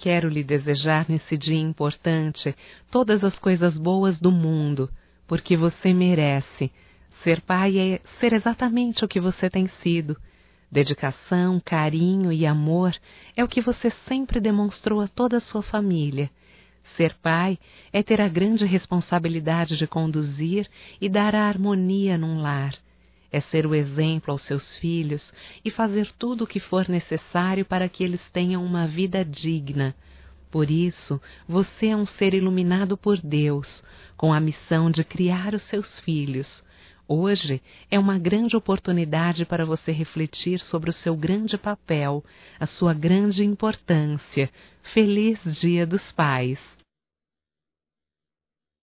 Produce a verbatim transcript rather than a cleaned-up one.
quero lhe desejar nesse dia importante todas as coisas boas do mundo, porque você merece. Ser pai é ser exatamente o que você tem sido. Dedicação, carinho e amor é o que você sempre demonstrou a toda a sua família. Ser pai é ter a grande responsabilidade de conduzir e dar a harmonia num lar. É ser o exemplo aos seus filhos e fazer tudo o que for necessário para que eles tenham uma vida digna. Por isso, você é um ser iluminado por Deus, com a missão de criar os seus filhos. Hoje é uma grande oportunidade para você refletir sobre o seu grande papel, a sua grande importância. Feliz Dia dos Pais!